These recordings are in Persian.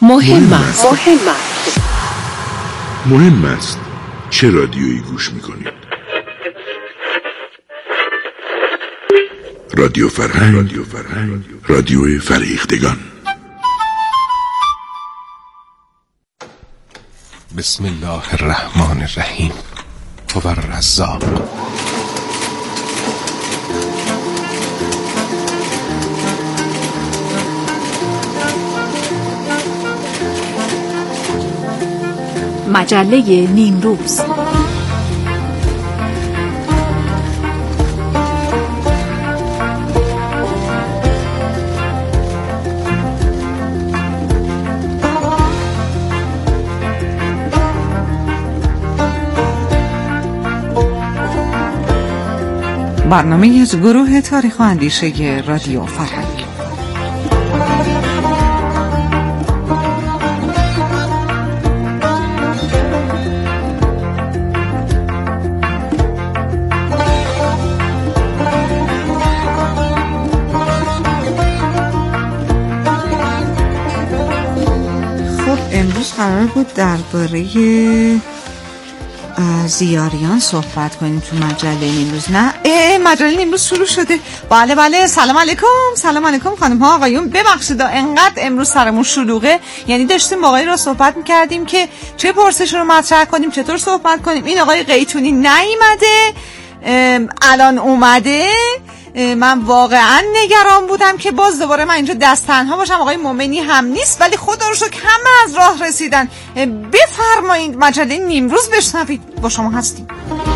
مهم است چه رادیویی گوش میکنید؟ رادیو فرهنگ، رادیو فرهیختگان. بسم الله الرحمن الرحیم. هو الرزاق. مجله نیمروز. برنامه از گروه تاریخ و اندیشه رادیو فرهنگ. امروز قرار بود درباره زیاریان صحبت کنیم تو مجله نیمروز. نه مجله نیمروز شروع شده. بله سلام علیکم خانم ها آقایون. ببخشید انقدر امروز سرمون شلوغه، یعنی داشتیم با آقایی را صحبت میکردیم که چه پرسش رو مطرح کنیم، چطور صحبت کنیم. این آقای قیتونی نیومده، الان اومده. من واقعا نگران بودم که باز دوباره من اینجا دست تنها باشم. آقای مومنی هم نیست، ولی خدا رو شکر همه از راه رسیدن. بفرمایید مجله نیمروز بشنوید، با شما هستیم.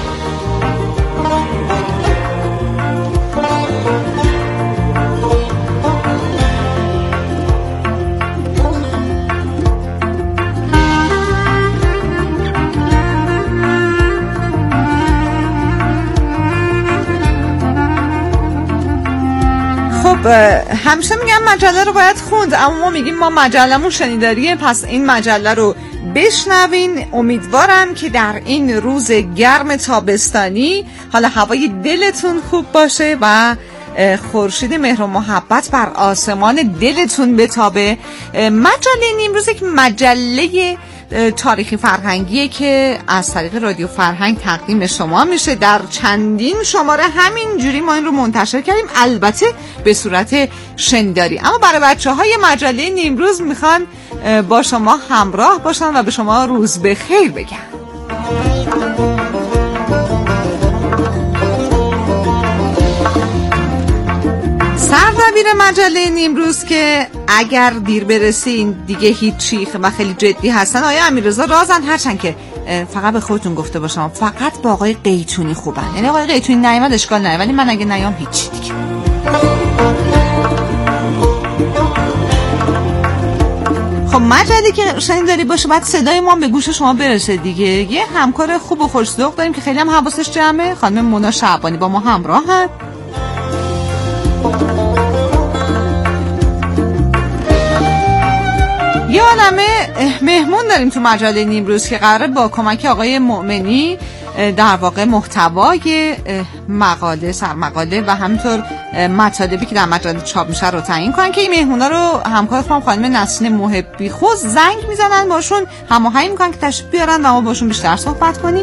همیشه میگم مجله رو باید خوند، اما ما میگیم ما مجله‌مون شنیداریه، پس این مجله رو بشنوین. امیدوارم که در این روز گرم تابستانی حالا هوای دلتون خوب باشه و خورشید مهر و محبت بر آسمان دلتون بتابه. مجله نیمروز یک مجله تاریخی فرهنگیه که از طریق رادیو فرهنگ تقدیم شما میشه. در چندین شماره همینجوری ما این رو منتشر کردیم، البته به صورت شنیداری. اما برای بچه‌های مجله نیمروز میخوان با شما همراه باشن و به شما روز بخیر بگن. سردبیر مجله نیمروز که اگر دیر برسین دیگه هیچی و خیلی جدی هستن، آقای امیررضا رازن. هرچند که فقط به خودتون گفته باشم فقط با آقای قیتونی خوبن، یعنی آقای قیتونی نیامد اشکال نداره، ولی من اگه نیام هیچی دیگه. خب مجله که شنیداری باشه بعد صدای ما به گوش شما برسه دیگه. یه همکار خوب و خوش‌ذوق داریم که خیلی هم حواسش جمعه، خانم مونا شعبانی با ما همراهن. یه عالمه مهمون داریم تو مجله نیمروز که قراره با کمک آقای مومنی در واقع محتوای مقاله، سرمقاله و همینطور مطالبی که در مجله چاپ میشه رو تعیین کنن که این مهمونا رو همکار خانم نسرین محبی خود زنگ میزنن، باشون هماهنگ میکنن که تشریف بیارن و ما باشون بیشتر صحبت کنیم.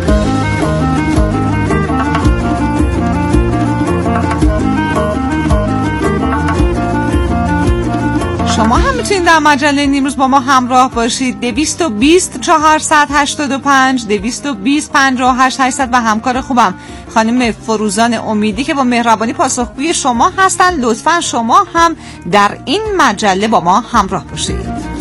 شما هم میتونید در مجله نیمروز با ما همراه باشید. 220 485 220 58 800 و همکار خوبم خانم فروزان امیدی که با مهربانی پاسخگوی شما هستن. لطفا شما هم در این مجله با ما همراه باشید.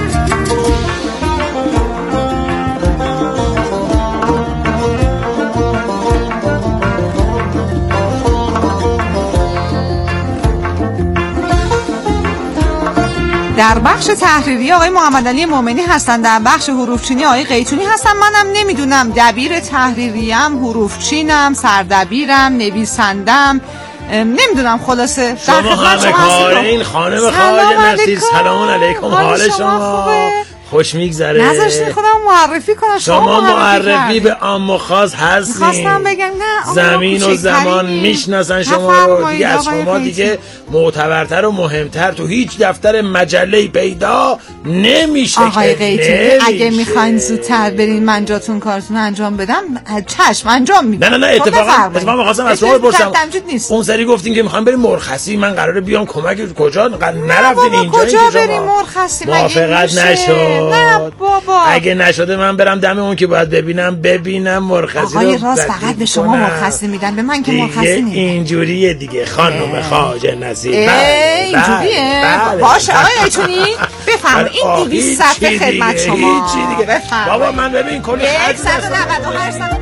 در بخش تحریری آقای محمدعلی مومنی هستن، در بخش حروفچینی آقای قیتونی هستن. منم نمیدونم، دبیر تحریریم، حروفچینم، سردبیرم، نویسندم، نمیدونم. خلاصه شما همه کارین خانم خواجه نرسی. سلام علیکم، حال شما خوش میگذره. نذاشتین خودم معرفی کنم. شما معرفی به عام و خاص هستین. خواستم بگم نه زمین و زمان میشناسن شما رو دیگه. از شما دیگه معتبرتر و مهمتر تو هیچ دفتر مجله پیدا نمیشه. آقای قیتونی اگه میخواین زودتر برین من جاتون کارتون انجام بدم چشم انجام میدم. نه اتفاقا می‌خواستم از شما بپرسم. اون سری گفتین که میخوام بریم مرخصی، من قراره بیام کمک. کجا نرفتین اینجا؟ کجا بریم مرخصی؟ موافقت نشد. نه بابا اگه نشده من برم دم اون که باید ببینم مرخصی. آقای راست فقط به شما مرخصی میدن، به من که مرخصی نمیدن. اینجوریه دیگه خانم خواجه نصیب. اینجوریه باشه آقای قیتونی بفرمایید. این 200 صفحه خدمت شما. هیچی دیگه بابا من ببین کلی 198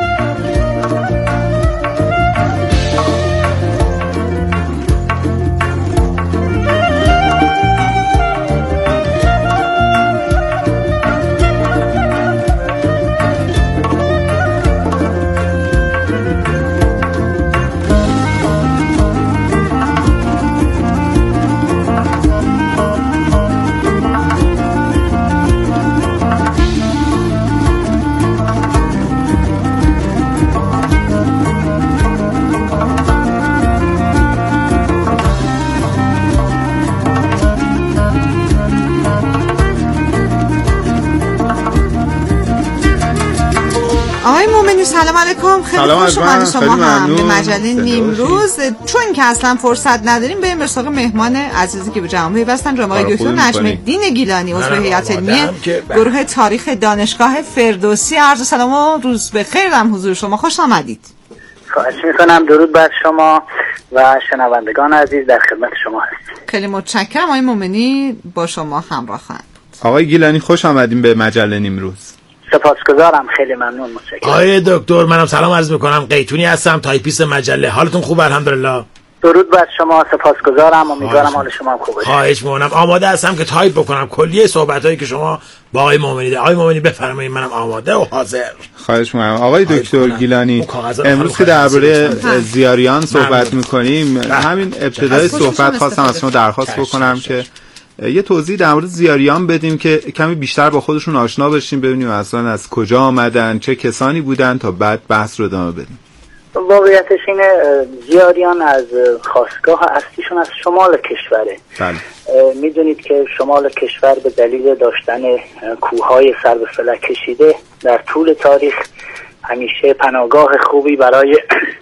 سلام علیکم. خیلی خوش اومدید شما هم به مجله نیمروز. چون که اصلا فرصت نداریم بریم به سراغ مهمان عزیزی که به جمع پیوستن، جناب آقای دکتر نجم‌الدین گیلانی، عضو هیئت علمی گروه تاریخ دانشگاه فردوسی. عرض سلام و روز بخیر دارم حضور شما. خوش آمدید. خواهش میکنم. درود بر شما و شنوندگان عزیز، در خدمت شما هستیم. خیلی متشکرم. آقای مومنی با شما همراهند. آقای گیلانی خوش آمدین به مجله نیمروز. سپاسگزارم، خیلی ممنون، متشکرم. آقای دکتر منم سلام عرض میکنم. قیتونی هستم، تایپیست مجله. حالتون خوبه؟ الحمدلله. درود بر شما، سپاسگزارم. امیدوارم حال شما هم خوب باشه. خواهش میکنم. آماده هستم که تایپ بکنم کلیه صحبتایی که شما با آقای مومنی. آقای مومنی بفرمایید، منم آماده و حاضر. خواهش میکنم. آقای دکتر گیلانی امروز که درباره زیاریان صحبت میکنیم، همین ابتدای صحبت خواستم از شما درخواست بکنم که یه توضیح در مورد زیاریان بدیم که کمی بیشتر با خودشون آشنا بشیم، ببینیم اصلا از کجا آمدن، چه کسانی بودن، تا بعد بحث رو ادامه بدیم. واقعیتش اینه زیاریان از خاستگاه اصلیشون از شمال کشوره. بله. میدونید که شمال کشور به دلیل داشتن کوههای سر به فلک کشیده در طول تاریخ همیشه پناهگاه خوبی برای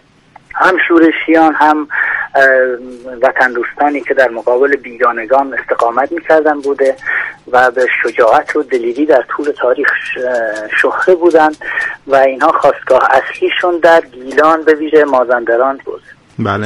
هم شورشیان هم وطن دوستانی که در مقابل بیگانگان استقامت میکردن بوده و به شجاعت و دلیری در طول تاریخ شهره بودند و اینها خاستگاه اصلیشون در گیلان به ویژه مازندران بود. بله.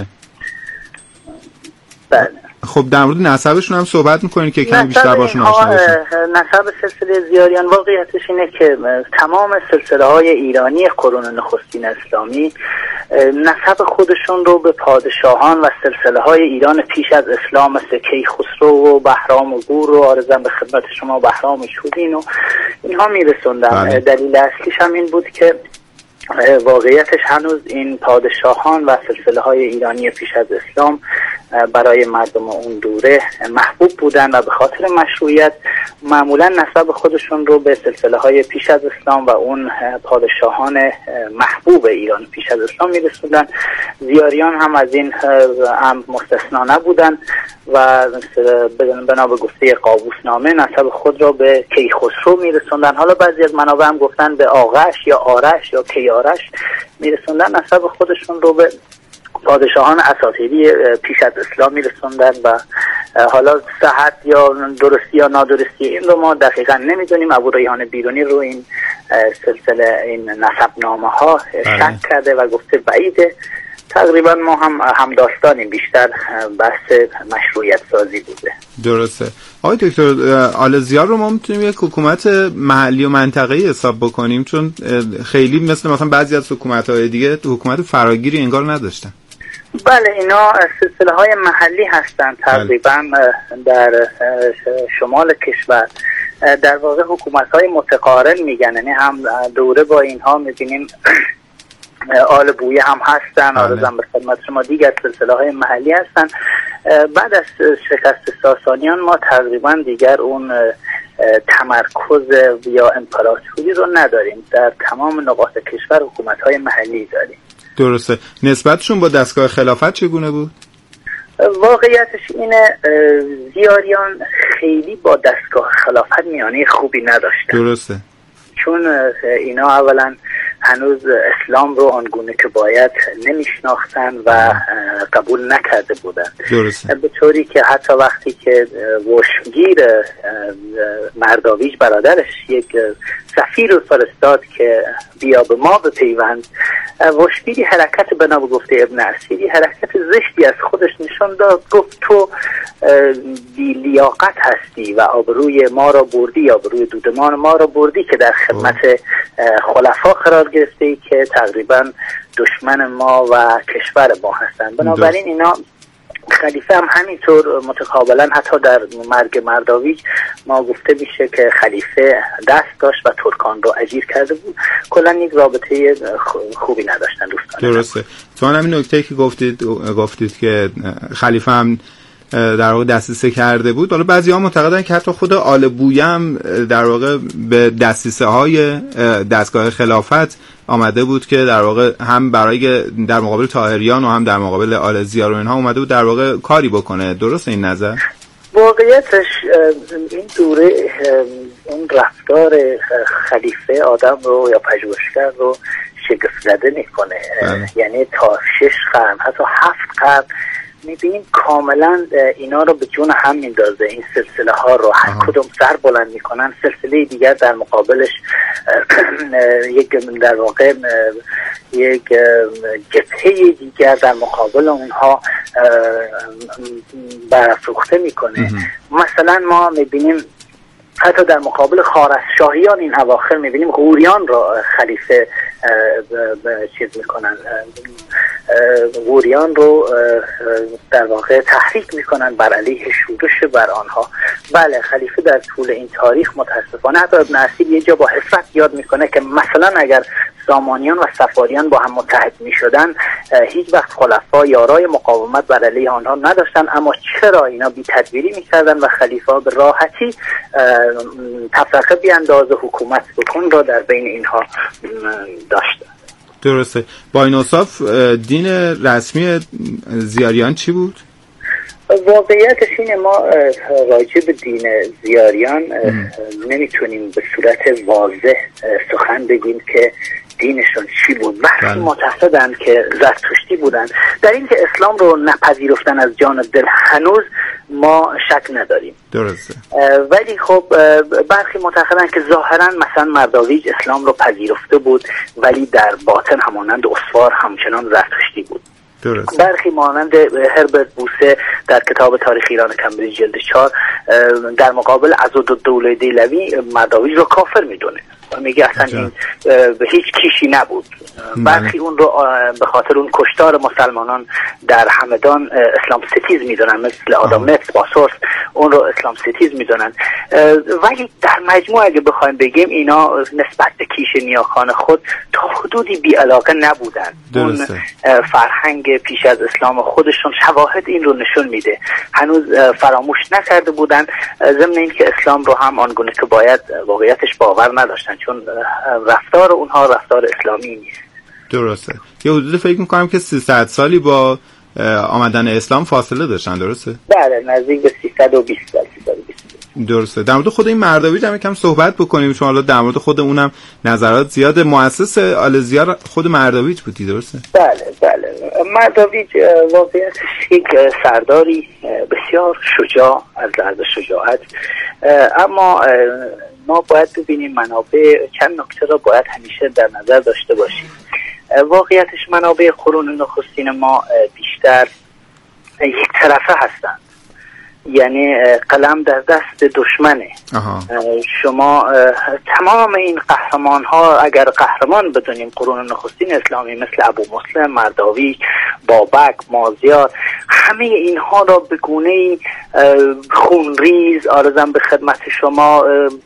بله. خب در مورد نسبشون هم صحبت میکنید که کمی بیشتر باشون آشنا بشیم. نسب سلسله زیاریان واقعیتش اینه که تمام سلسله های ایرانی قرون نخستین اسلامی نسب خودشون رو به پادشاهان و سلسله های ایران پیش از اسلام مثل کیخسرو و بهرام و گور و عرضم به خدمت شما بهرام و چوبین و اینها میرسوندن. بله. دلیل اصلیش هم این بود که واقعیتش هنوز این پادشاهان و سلسله های ایرانی پیش از اسلام برای مردم اون دوره محبوب بودن و به خاطر مشروعیت معمولا نسب خودشون رو به سلسله های پیش از اسلام و اون پادشاهان محبوب ایران پیش از اسلام میرسوندن. زیاریان هم از این هم مستثنا نبودن و بنا به گفته قابوسنامه نسب خود را به کیخسرو میرسوندن. حالا بعضی از منابع هم گفتن به آغش یا آرش یا کیارش میرسوندن نسب خودشون رو به پادشاهان اساطیری پیش از اسلام میرسوندن و حالا صحت یا درستی یا نادرستی این رو ما دقیقا نمیدونیم. ابو ریحان بیرونی رو این سلسله این نسب نامه ها شک کرده و گفته بعیده. تقریبا ما هم داستانیم، بیشتر بحث مشروعیت سازی بوده. درسته. آقای دکتر آل زیار رو ما میتونیم یک حکومت محلی و منطقه‌ای حساب بکنیم، چون خیلی مثلا بعضی از حکومت‌های دیگه حکومت فراگیری انگار نداشتن. بله، اینا سلسله های محلی هستن تقریبا در شمال کشور. در واقع حکومت های متقارن میگن، یعنی هم دوره با اینها میبینیم آل بویه هم هستن، آرزم به خدمت شما دیگر سلسله های محلی هستن. بعد از شکست ساسانیان ما تقریبا دیگر اون تمرکز یا امپراتوری رو نداریم. در تمام نقاط کشور حکومت‌های محلی داریم. درسته. نسبتشون با دستگاه خلافت چگونه بود؟ واقعیتش اینه زیاریان خیلی با دستگاه خلافت میانه خوبی نداشتن. درسته. چون اینا اولا هنوز اسلام رو آنگونه که باید نمیشناختن و قبول نکرده بودن. درسته. به طوری که حتی وقتی که وشمگیر مرداویج برادرش یک سفیر رو فرستاد که بیا به ما بپیوند، وشمگیری حرکت بنا به گفته ابن اسیری حرکت زشتی از خودش نشان داد، گفت تو بی لیاقت هستی و آبروی ما را بردی یا آبروی دودمان ما را بردی که در خدمت خلفا قرار گرفته ای که تقریبا دشمن ما و کشور ما هستند. بنابراین اینا خلیفه هم همینطور متقابلا حتی در مرگ مرداویج ما گفته میشه که خلیفه دست داشت و ترکان رو اجیر کرده بود. کلا یک رابطه خوبی نداشتن دوستان. درسته. تو همین نکته که گفتید که خلیفه هم در واقع دسیسه کرده بود. حالا بعضی‌ها معتقدن که حتی خود آل بویه هم در واقع به دسیسه‌های دستگاه خلافت آمده بود که در واقع هم برای در مقابل طاهریان و هم در مقابل آل زیار و اینها اومده بود در واقع کاری بکنه. درسته این نظر؟ واقعیتش این دوره اون رفتار خلیفه آدم رو یا پژوهشگر رو شگفت زده میکنه. یعنی تا 6 قرن حتی 7 قرن میبینیم کاملا اینا رو به جون هم میندازه. این سلسله ها رو هر کدوم سر بلند میکنن، سلسله دیگر در مقابلش یک در واقع یک جبهه دیگر در مقابل اونها برافروخته میکنه. مثلا ما میبینیم حتی در مقابل خوارزمشاهیان این اواخر میبینیم غوریان را خلیفه چیز میکنن، غوریان رو در واقع تحریک میکنن بر علیه شورش بر آنها. بله خلیفه در طول این تاریخ متاسفانه حتی ابن اسیر یه جا با حسرت یاد میکنه که مثلا اگر سامانیان و صفاریان با هم متحد میشدن هیچ وقت خلفا یارای مقاومت بر علیه آنها نداشتن، اما چرا اینا بی تدبیری میکردن و خلیفه به راحتی تفرقه بیانداز حکومت بکن را در بین اینها داشتن. درسته. با این اوصاف دین رسمی زیاریان چی بود؟ واقعیتش اینه ما راجع به دین زیاریان نمیتونیم به صورت واضح سخن بگیم که دینشون چی بود. وقتی معتقدن که زرتشتی بودن، در این که اسلام رو نپذیرفتن از جان و دل هنوز ما شک نداریم. درسته. ولی خب برخی معتقدن که ظاهرا مثلا مرداویج اسلام رو پذیرفته بود ولی در باطن همانند اسوار همچنان زرتشتی بود. درست. برخی مانند هربرت بوسه در کتاب تاریخ ایران کمبریج جلد 4 در مقابل عضدالدوله دیلوی مرداویج رو کافر میدونه، میگه اصلا این به هیچ کیشی نبود. برخی اون رو به خاطر اون کشتار مسلمانان در همدان اسلام ستیز میدونن، مثل آدامنت باسورس اون رو اسلام ستیز میدونن. ولی در مجموع اگه بخوایم بگیم اینا نسبت به کیش نیاکان خود تا حدودی بی علاقه نبودن. اون فرهنگ پیش از اسلام خودشون شواهد این رو نشون میده، هنوز فراموش نکرده بودن، ضمن این که اسلام رو هم آنگونه که باید واقعیتش باور نداشتن، چون رفتار اونها رفتار اسلامی نیست. درسته. یه حدود فکر میکنم که 300 سالی با آمدن اسلام فاصله داشتن. درسته؟ بله نزدیک به 320 سال. درسته. در مورد خود این مرداویج هم یکم صحبت بکنیم، چون حالا در مورد خود اونم نظرات زیاده. مؤسس آل زیار خود مرداویج بودی، درسته؟ بله. مرداویج واقعیتش یک سرداری بسیار شجاع از لحاظ شجاعت، اما ما باید ببینیم منابع، چند نکته را باید همیشه در نظر داشته باشیم. واقعیتش منابع قرون نخستین ما بیشتر یک طرفه هستند، یعنی قلم در دست دشمنه. شما تمام این قهرمان ها اگر قهرمان بدونیم قرون نخستین اسلامی مثل ابو مسلم، مرداویج، بابک، مازیار، همه اینها را به گونه‌ای خونریز آرزم به خدمت شما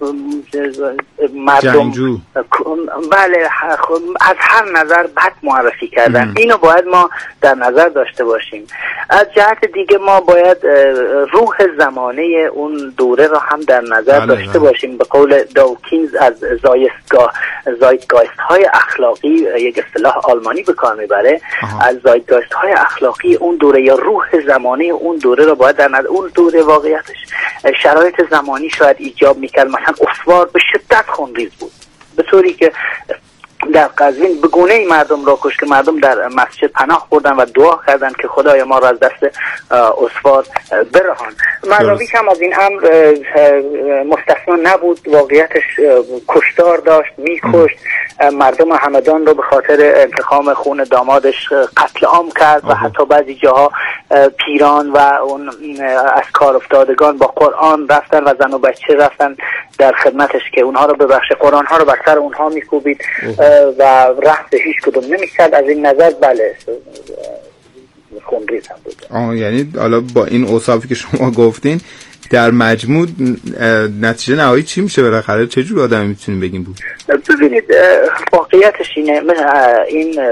مردم جنگجو. بله از هر نظر بد معرفی کردن. اینو باید ما در نظر داشته باشیم. از جهت دیگه ما باید روح روح زمانه اون دوره را هم در نظر داشته باشیم. به قول داوکینز از زایدگایست های اخلاقی، یک اصطلاح آلمانی به کار میبره، از زایدگایست های اخلاقی اون دوره یا روح زمانه اون دوره را باید در نظر. اون دوره واقعیتش شرایط زمانی شاید ایجاب میکرد، مثلا اسوار به شدت خونریز بود، به طوری که در قزوین به گونه‌ای مردم را کشت که مردم در مسجد پناه بردن و دعا کردند که خدایا ما را از دست اسوار برهان. مرداویچ هم از این امر مستثنا نبود، واقعیتش کشتار داشت، میکشت مردم همدان رو به خاطر انتقام خون دامادش قتل عام کرد و حتی بعضی جاها پیران و اون از کار افتادگان با قرآن رفتن و زن و بچه رفتن در خدمتش که اونها رو ببخشه، قرآن ها رو بر سر اونها میکوبید و رحم به هیچ کدوم نمیکرد. از این نظر بله خونریز هم بود. یعنی حالا با این اوصافی که شما گفتین در مجموع نتیجه نهایی چی میشه بالاخره؟ چه جور آدمی میتونیم بگیم بود؟ ببینید واقعیتش اینه، این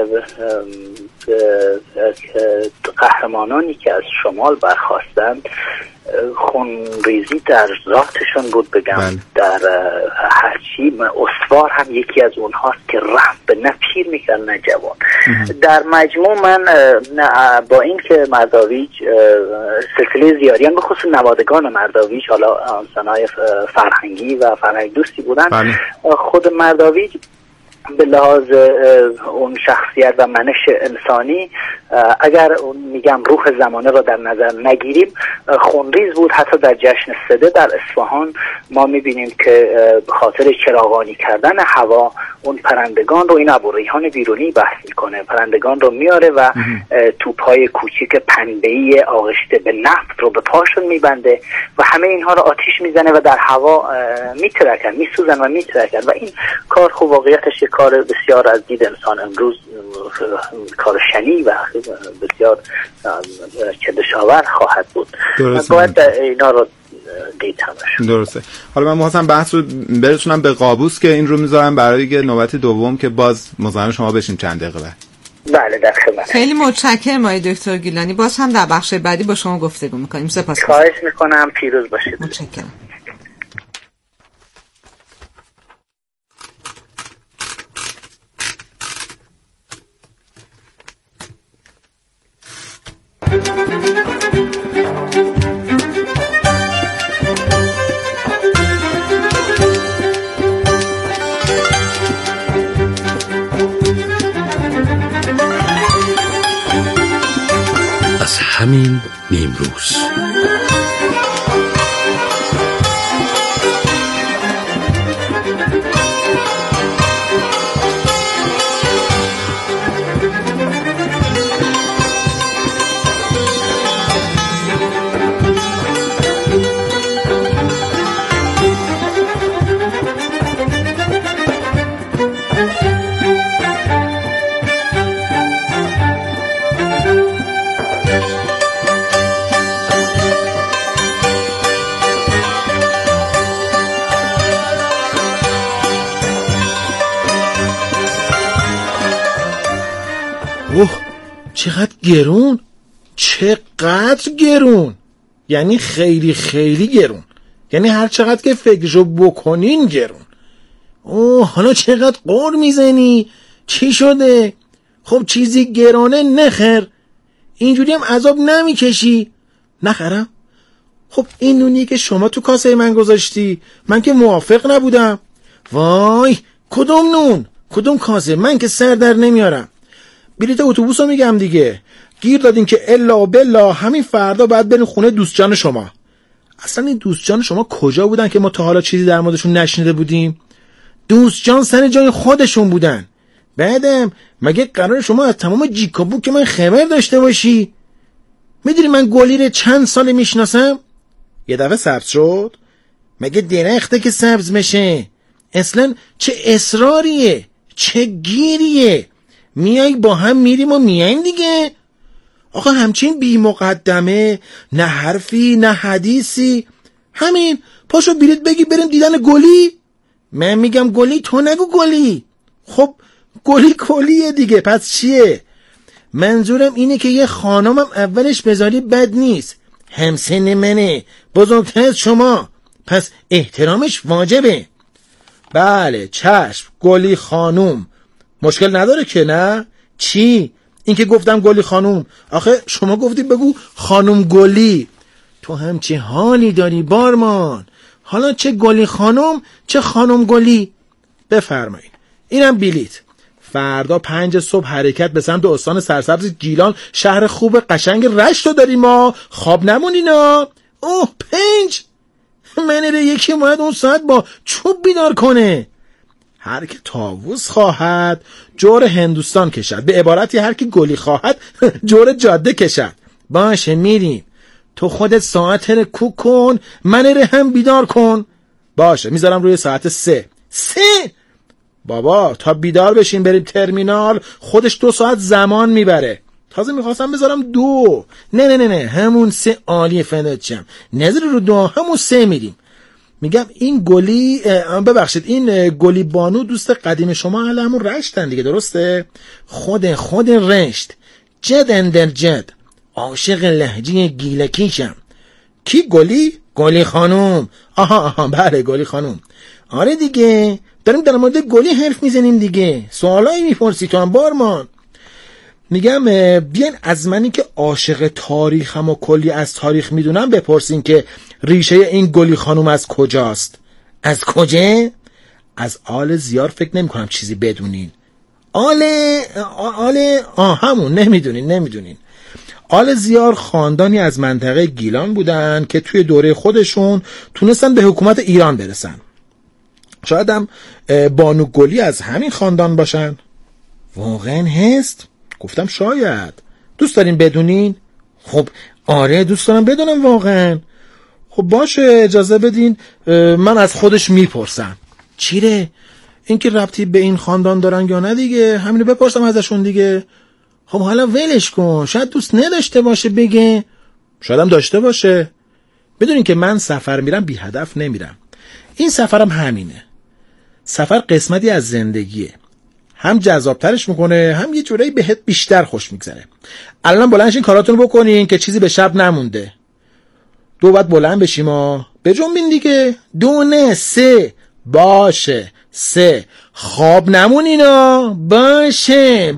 قهرمانانی که از شمال برخاستند خونریزی در ذاتشون بود بگم. در هرچی اسوار هم یکی از اونهاست که رحم به نه پیر میکرد نه جوان. در مجموع من با این که مرداویچ سلسله زیاریان به خصوص نوادگان مرداویچ حالا انسانهای فرهنگی و فرهنگ دوستی بودن، خود مرداویچ به لحاظ اون شخصیت و منش انسانی اگر اون میگم روح زمانه را در نظر نگیریم خونریز بود. حتی در جشن سده در اصفهان ما میبینیم که به خاطر چراغانی کردن هوا اون پرندگان رو، این ابوریحان بیرونی بحث میکنه، پرندگان رو میاره و توپهای کوچیک پنبه‌ای آغشته به نفت رو به پاشون میبنده و همه اینها رو آتیش میزنه و در هوا میترکن، میسوزن و میترکن و این کار خوب واقعیتش کار بسیار از دید انسان امروز کار شنی و بسیار چندشاور خواهد بود. باید اینا رو دید همشون. درسته. حالا من می‌خواستم بحث رو برسونم به قابوس که این رو میذارم برای نوبت دوم که باز مزاحم شما بشیم چند دقیقه بعد. بله در خدمت. خیلی متشکرم آقای دکتر گیلانی، باز هم در بخش بعدی با شما گفتگو می‌کنیم. سپاسگزارم. خواهش می‌کنم، پیروز باشید. متشکرم. از همین نیمروز چقدر گرون، چقدر گرون، یعنی خیلی خیلی گرون، یعنی هر چقدر که فکرشو بکنین گرون. حالا چقدر قور میزنی؟ چی شده؟ خب چیزی گرانه نخر، اینجوری هم عذاب نمیکشی؟ نخرم؟ خب این نونی که شما تو کاسه من گذاشتی من که موافق نبودم. وای کدوم نون کدوم کاسه، من که سر در نمیارم. بلیط اتوبوس رو میگم دیگه، گیر دادین که الا بلا همین فردا باید برین خونه دوستجان شما. اصلا این دوستجان شما کجا بودن که ما تا حالا چیزی در موردشون نشنیده بودیم؟ دوستجان سر جای خودشون بودن. بعدم مگه قرار شما از تمام جیکابو که من خبر داشته باشی؟ میدونی من گلیره چند سال میشناسم؟ یه دفعه سبز شد؟ مگه درخته که سبز میشه؟ اصلا چه اصراریه، چه گیریه؟ میای با هم میریم و میایم دیگه. آقا همچین بی مقدمه، نه حرفی نه حدیثی، همین پاشو بلیط بگی بریم دیدن گلی. من میگم گلی، تو نگو گلی. خب گلی کلیه دیگه، پس چیه؟ منظورم اینه که یه خانمم اولش بذاری بد نیست، همسن منه، بزرگتر از شما، پس احترامش واجبه. بله چشم گلی خانوم، مشکل نداره که نه؟ چی؟ این که گفتم گلی خانوم، آخه شما گفتی بگو خانوم گلی. تو هم چه حالی داری بارمان، حالا چه گلی خانوم چه خانوم گلی. بفرمایید اینم بلیت. فردا 5 صبح حرکت به سمت استان سرسبز گیلان، شهر خوب قشنگ رشت رو داریم ما، خواب نمونینا. اوه 5 منه یکی باید اون ساعت با چوب بیدار کنه. هر که طاووس خواهد جور هندوستان کشد، به عبارتی هر که گلی خواهد جور جاده کشد. باشه میریم، تو خودت ساعت رو کوک کن، من رو هم بیدار کن. باشه میذارم روی ساعت 3. بابا تا بیدار بشین بریم ترمینال خودش 2 ساعت زمان میبره. تازه میخواستم بذارم 2. نه همون 3 عالی فندچم. نظر رو 2 همون 3 میریم. میگم این گلی ببخشید این گلی بانو دوست قدیم شما اهل همون رشتن دیگه، درسته؟ خود رشت، جد اندر جد، عاشق لهجه گیلکیشم. کی گلی؟ گلی خانوم. آها بله گلی خانوم. آره دیگه داریم در مورد گلی حرف میزنیم دیگه، سوالایی میپرسی تو هم بارمان. میگم بیاین از منی که عاشق تاریخم و کلی از تاریخ میدونم بپرسین که ریشه این گلی خانوم از کجاست. از کجا؟ از آل زیار فکر نمی کنم چیزی بدونین. آل همون نمیدونین. آل زیار خاندانی از منطقه گیلان بودن که توی دوره خودشون تونستن به حکومت ایران برسن. شاید هم بانو گلی از همین خاندان باشن. واقعا هست؟ گفتم شاید. دوست دارین بدونین؟ خب آره دوست دارم بدونم واقعا. خب باشه اجازه بدین من از خودش میپرسم. چیره؟ این که ربطی به این خاندان دارن یا نه دیگه، همینو بپرسم ازشون دیگه. خب حالا ولش کن، شاید دوست نداشته باشه بگه، شاید هم داشته باشه. بدونین که من سفر میرم بی هدف نمیرم. این سفرم همینه. سفر قسمتی از زندگیه، هم جذابترش میکنه هم یه جورایی بهت بیشتر خوش میگذره. الان بلند شین کاراتون بکنین که چیزی به شب نمونده. 2 باید بلند بشیم بجنبین دیگه. 2 نه 3 باشه 3 خواب نمونینا. باشه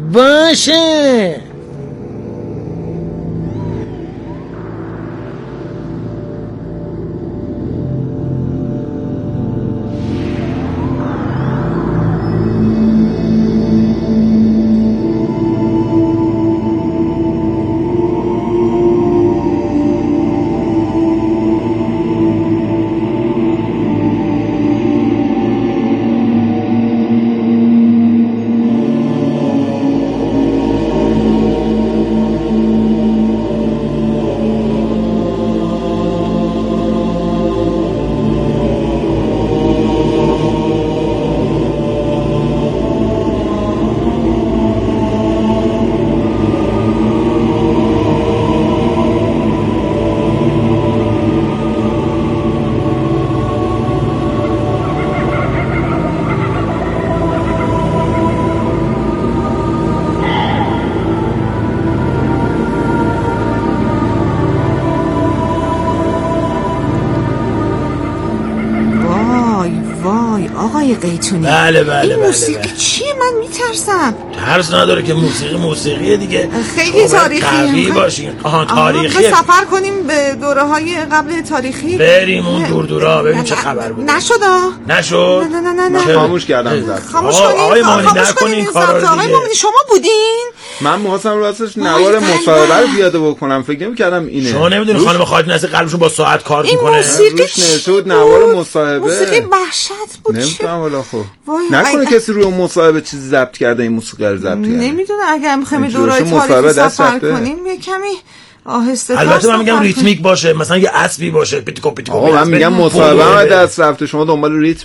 آقای قیتونی. بله این موسیقی چیه؟ من میترسم. ترس نداره که موسیقیه دیگه. خیلی تاریخی. قوی باشین. تاریخی. سفر کنیم به دوره های قبل تاریخی. بریم اون دورا ببین چه خبر بود. نشد. نه خاموش کردم زد. خاموش کنین. آقای مانی نکنین کارا رو آقای مانی شما بودین؟ من می‌خواستم راستش نوار مصاحبه رو پیاده بکنم، فکر نمی‌کردم اینه. شما نمیدونی خانم خادم نسل قلبشون با ساعت کار میکنه. این موسیقی نشد نوار مصاحبه. موسیقی وحشت بود. نمی‌فهمم والا. خب نکنه کسی روی مصاحبه چیزی ضبط کرده این موسیقی رو ضبط کرده. نمیدونم اگه می‌خوایم دورای تاریخی سفر کنیم یه کمی آهسته. البته من میگم ریتمیک باشه، مثلا یه اسبی باشه پیتیکو. آقا من میگم مصاحبه هم دست رفته، شما دنبال ریتمی.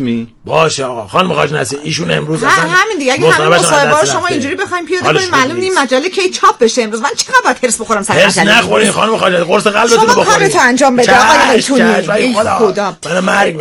باشه آقا. خانم خاجنسی ایشون امروز همین دیگه اگه همین مصاحبه رو شما اینجوری بخوایم پیاده کنیم معلوم نیست مجله کی چاپ بشه امروز. من چقدر باید هرس بخورم سر مجله؟ هرس نخورین خانم خاجنسی، قرص قلبتون رو بخورین. شما کارتو انجام بده آقای میتونی. خدا من مرگ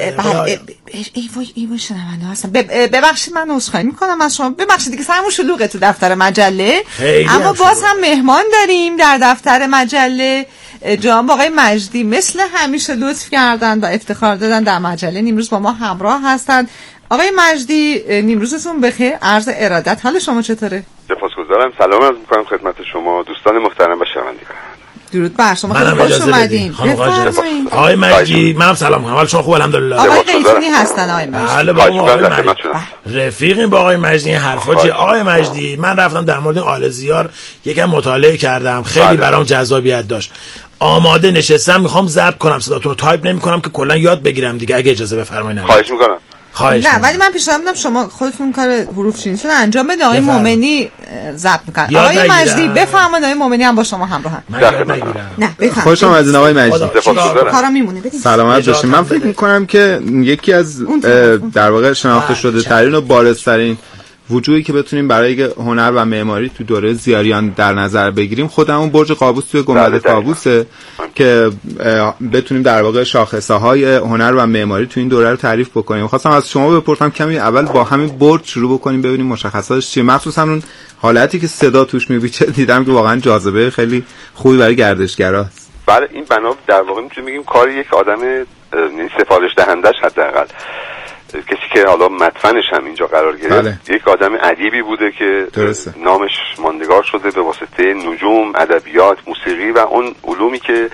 ایوای شنونده هستم. ببخشید من عذرخواهی میکنم از شما. ببخشید دیگه سرمون شلوغه تو دفتر مجله، اما باز هم مهمان داریم در دفتر مجله. جناب آقای مجدی مثل همیشه لطف کردن و افتخار دادن در مجله نیمروز با ما همراه هستند. آقای مجدی نیمروزتون بخیر، عرض ارادت. حال شما چطوره؟ سپاسگزارم. سلام عرض می‌کنم خدمت شما دوستان محترم و شنوندگان. درود بر شما، خیلی خوش اومدین. آقای مجدی منم سلام می‌کنم. حال شما خوب؟ الحمدلله. آقای قیتونی هستن آقای مجدی. بله با آقای مجدی رفیقیم با آقای مجدی. این حرفا چیه آقای مجدی؟ من رفتم در مورد آل زیار یکم مطالعه کردم، خیلی برام جذابیت داشت. آماده نشستم میخوام ضبط کنم، صداتون رو تایپ نمی‌کنم که کلا یاد بگیرم دیگه، اگه اجازه بفرمایید. خواهش می‌کنم. نه ولی من پیشنهاد میدم شما خودتون کار حروف چینیتون انجام بدید. آقای مومنی ضبط میکنن. آقای مجدی بفرمایید. آقای مومنی هم با شما همراهن. من یاد نگیرم. نه بفرمایید. خوش اومدین آقای مجدی. کارا میمونه بدید. سلامت باشین. من فکر میکنم که یکی از در واقع شناخته شده ترین و بارزترین وجوهی که بتونیم برای هنر و معماری تو دوره زیاریان در نظر بگیریم خودمون برج قابوس توی گنبد قابوسه که بتونیم در واقع شاخصه‌های هنر و معماری تو این دوره رو تعریف بکنیم. خواستم از شما بپرسم کمی اول با همین برج شروع بکنیم ببینیم مشخصاتش چیه، مخصوصا اون حالتی که صدا توش میپیچه. دیدم که واقعا جاذبه خیلی خوبی برای گردشگراست. بله این بنا در واقع میتونیم بگیم کار یک آدم سفارش دهندش حداقل کسی که حالا مدفنش هم اینجا قرار گرفت. بله. یک آدم ادیبی بوده که درسته. نامش ماندگار شده به واسطه نجوم، ادبیات، موسیقی و اون علومی که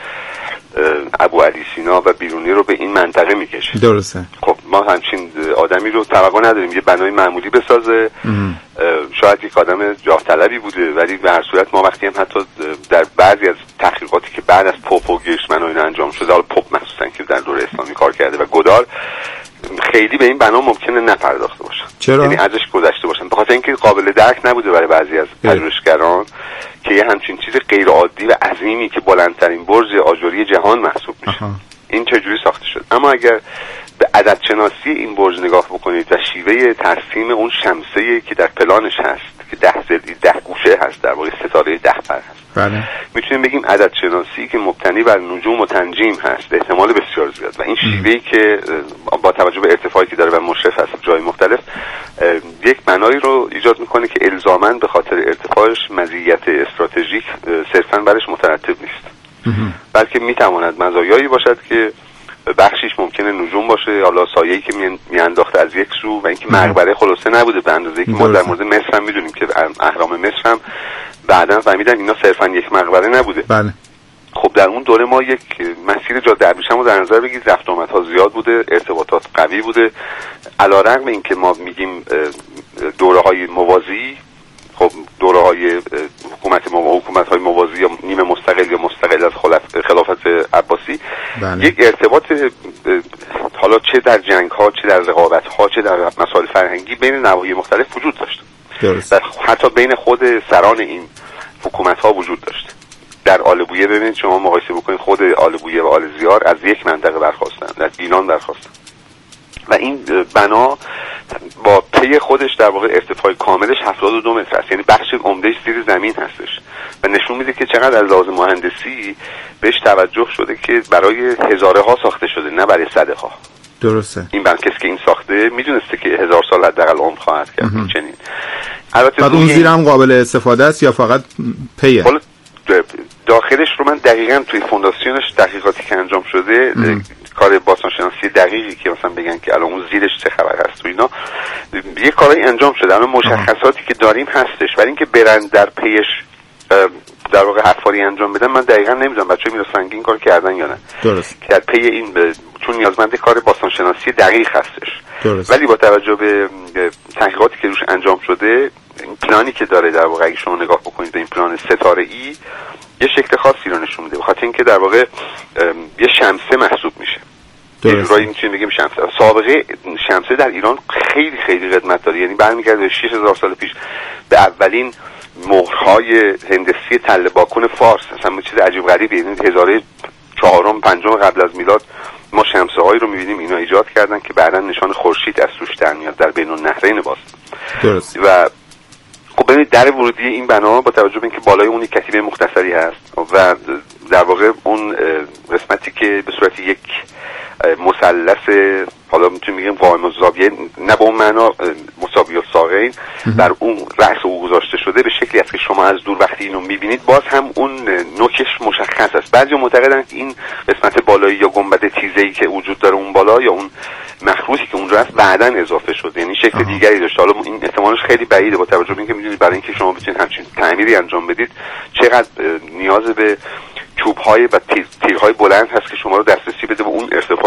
ابو علی سینا و بیرونی رو به این منطقه میکشه. درسته. خب ما همچین آدمی رو توقع نداریم یه بنای معمولی بسازه. شاید یک آدم جاه طلبی بوده، ولی به هر صورت ما وقتی هم حتی در بعضی از تحقیقاتی که بعد از پاپ و گرشمن و اینا انجام شده، حالا پاپ مخصوصا که در دوره اسلامی کار کرده و گودار، خیلی به این بنا ممکنه نپرداخته باشن. چرا؟ یعنی ازش گذشته باشن به خاطر اینکه قابل درک نبوده برای بعضی از پژوهشگران که یه همچین چیز غیر عادی و عظیمی که بلندترین برج آجری جهان محسوب میشه این چجوری ساخته شد. اما اگر به عددشناسی این برج نگاه بکنید و شیوه ترسیم اون شمسه‌ای که در پلانش هست که 10 ضلعی 10 گوشه هست، در واقع ستاره 10 پر هست، بله. میتونیم بگیم عددشناسی که مبتنی بر نجوم و تنجیم هست، احتمال بسیار زیاد. و این شیوهی که با توجه به ارتفاعی که داره و مشرف هست جای مختلف، یک بنایی رو ایجاد میکنه که الزاماً به خاطر ارتفاعش مزیت استراتژیک صرفاً برش مترتب نیست، بلکه میتواند مزایایی باشد که بخشیش ممکنه نجوم باشه، حالا سایه‌ای که میانداخته از یک سو، و اینکه مقبره خلاصه نبوده به اندازه‌ای که ما در مورد مصر هم میدونیم که اهرام مصر هم بعداً فهمیدن اینا صرفاً یک مقبره نبوده. بله. خب در اون دوره ما یک مسیر جاده ابریشم رو در نظر بگیرید، رفت و آمدها زیاد بوده، ارتباطات قوی بوده، علیرغم اینکه ما میگیم دوره‌های موازی، خب دوره‌های حکومت‌های موازی یا نیمه مستقل یا مستقل از خلافت عباسی، بله. یک ارتباط حالا چه در جنگ‌ها، چه در رقابت‌ها، چه در مسائل فرهنگی بین نواحی مختلف وجود داشت. درست. حتی بین خود سران این حکومت‌ها وجود داشت. در آل بویه ببینید شما مقایسه بکنید، خود آل بویه و آل زیار از یک منطقه برخاستن، در گیلان برخاستن، و این بنا با پی خودش در واقع ارتفاع کاملش 72 متر است، یعنی بخش عمدهش زیر زمین هستش و نشون میده که چقدر از لحاظ مهندسی بهش توجه شده که برای هزاره ها ساخته شده، نه برای صده ها. درسته. این کسی که این ساخته میدونسته که 1000 سال حداقل عمر خواهد کرد. چنین البته اون زیر هم قابل استفاده است یا فقط پیه؟ داخلش رو من دقیقاً توی فونداسیونش تحقیقاتی که انجام شده، کار باستانشناسی دقیقی که مثلا بگن که الان اون زیرش چه خبر هست و اینا، یه کاری انجام شده، الان مشخصاتی که داریم هستش، ولی اینکه برن در پیش در واقع حفاری انجام بدن من دقیقاً نمیدونم بچه‌ها میرا سنگین کار کردن یا نه. درست. که در پی این چون نیازمند کار باستانشناسی دقیق هستش. درست. ولی با توجه به تحقیقاتی که روش انجام شده، این پلانی که داره در واقع اگه شما نگاه بکنید به این پلان ستاره‌ای، یه شکل خاصی رو نشون میده، بخاطر اینکه در واقع یه شمسه محسوب میشه. یه جورایی میتونیم بگیم شمسه. سابقه شمسه در ایران خیلی خیلی قدمت داره، یعنی برمیگرده 6000 سال پیش به اولین مهرهای هندسی تله باکن فارس. اصلا چیز عجیب غریبه، یعنی 1004 5 قبل از میلاد ما شمسه هایی رو میبینیم اینا ایجاد کردن که بعدا نشان خورشید از توش در میاد در بین النهرین باستان. درست. و خب ببینید در ورودی این بنا با توجه به اینکه بالای اون یک کتیبه مختصری هست و در واقع اون قسمتی که به صورت یک مثلث، حالا میتونیم بگیم قائم الزاویه، نه به اون معنا مساوی الساقین، در اون رأس او گذاشته شده به شکلی است که شما از دور وقتی اینو میبینید باز هم اون نوکش مشخص است. بعضی معتقدن که این قسمت بالایی یا گنبد تیزه‌ای که وجود داره اون بالا یا اون مخروطی که اونجا هست بعداً اضافه شده، یعنی شکل دیگری داشته. حالا این احتمالش خیلی بعیده با توجه به اینکه میدونید برای اینکه شما بتونید همچین تعمیری انجام بدید چقدر نیاز به چوب‌های و تیرهای بلند هست که شما رو دسترسی بده به اون ارتفاع